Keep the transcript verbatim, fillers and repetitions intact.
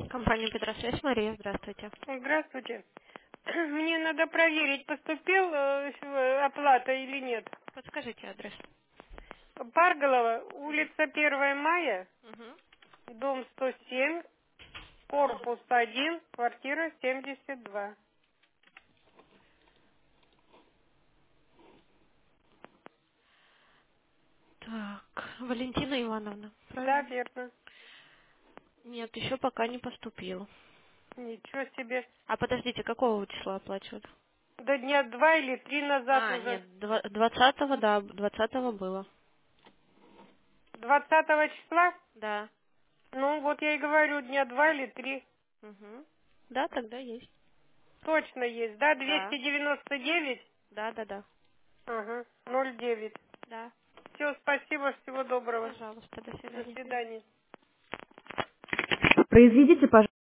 Компания Петросвязь, Мария, здравствуйте. Здравствуйте. Мне надо проверить, поступил э, с- оплата или нет. Подскажите адрес. Парголова, улица первое мая, Мгм. дом сто семь, корпус один, квартира семьдесят два. Так, Валентина Ивановна, Да, правильно? верно. Нет, еще пока не поступил. Ничего себе. А подождите, какого вы числа оплачивали? До дня два или три назад А, уже. нет, два- двадцатого, да, двадцатого было. Двадцатого числа? Да. Ну, вот я и говорю, дня два или три. Угу. Да, тогда есть. Точно есть, да? Да. двести девяносто девять? Да, да, да. Ага, ноль девять. Да. Все, спасибо, всего доброго. Пожалуйста, до До свидания. свидания. Произведите, пожалуйста.